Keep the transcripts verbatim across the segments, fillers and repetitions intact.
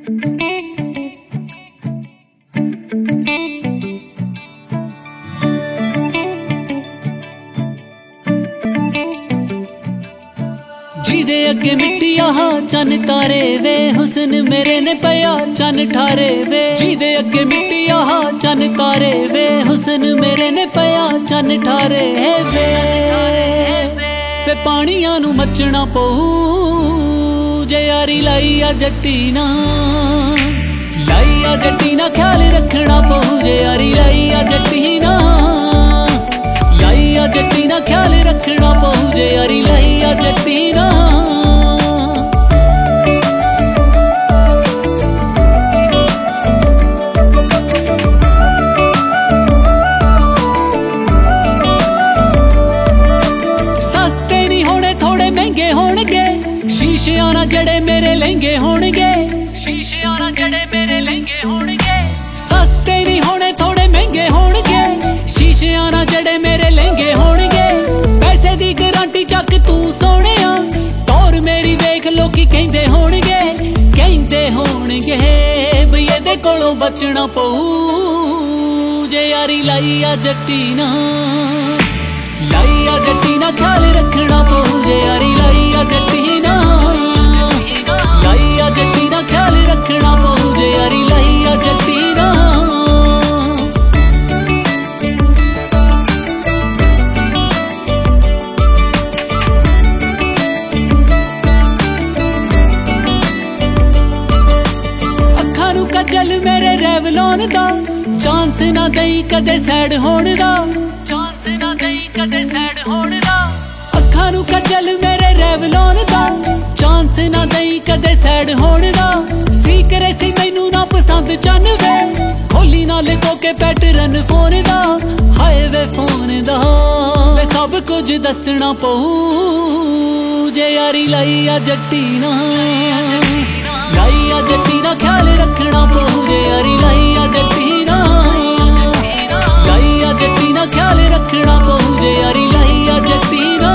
जिदे अगे मिट्टी आहा चन तारे वे हुस्न मेरे ने पया चन ठारे वे। जिदे अगे मिट्टी आहा चन तारे वे हुस्न मेरे ने पया चन ठारे वे। वे पानियां नू मचना पऊ जे यारी लाई आ जट्टी ना, लाई आ जट्टी ना ख्याल रखना पऊ जे यारी लाई आ जट्टी ना, लाई आ जट्टी ना ख्याल रखना पऊ जे यारी लाई आ जट्टी ना। सस्ते नहीं होने थोड़े महंगे होणगे, शीशियां ना जड़े मेरे लहंगे होणगे, शीशियां ना जड़े मेरे लहंगे होणगे। सस्ते नहीं होने थोड़े महंगे होणगे, शीशियां ना जड़े मेरे लहंगे होणगे। पैसे दी गारंटी चक तू सोहणिया, टौर मेरी वेख लोकी कहंदे होणगे, कहंदे होणगे बई इहदे कोलों बचना पऊ जे यारी लाई आ जट्टी ना, लाई आ जट्टी ना ख्याल रखना पऊ जे यारी लाई आ जट्टी ना, लाई आ जट्टी ना ख्याल रखना पऊ जे यारी लाई आ जट्टी ना। कजल मेरे रेवलोन दा चांस ना दई कदे सैड होण दा, चांस ना दई कदे सैड होण दा। अखां नू कजल मेरे रेवलोन दा चांस ना दई कदे सैड होण दा। सी करे सी मैनू ना पसंद चन वे, खोली ना लिखो के पैटर्न फोन दा, हाय वे फोन दा। वे सब कुछ दसना पऊ जे यारी लाई आ जट्टी ना, लाई आ जट्टी ना ख्याल रखना पऊ जे यारी लाई आ जट्टी ना, लाई आ जट्टी ना ख्याल रखना पऊ जे यारी लाई आ जट्टी ना।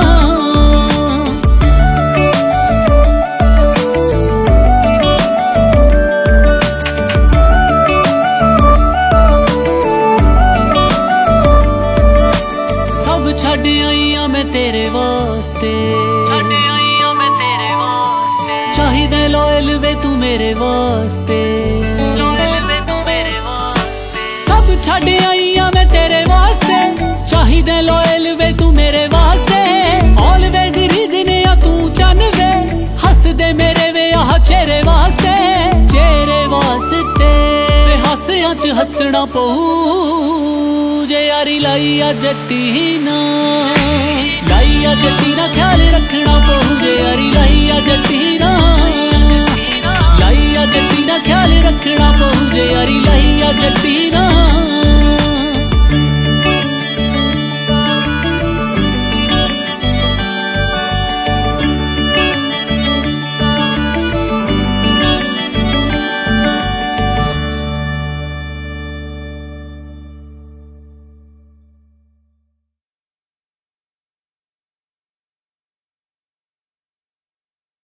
सब छड्ड आई आ मैं तेरे वास्ते, छड्ड आई आ मैं तेरे वास्ते। चाहिदा लॉयल वे तू मेरे वास्ते, लॉयल वे तू मेरे वास्ते। सब छड्ड आई आ मैं तेरे वास्ते, चाहिदा लॉयल वे तू मेरे वास्ते। ऑलवेज रीजन आ तू चन वे, हस दे मेरे वे आह चेहरे वास्ते, चेहरे वास्ते। वे हसियां च हसना पऊ जे यारी लाई आ जट्टी ना, लाई आ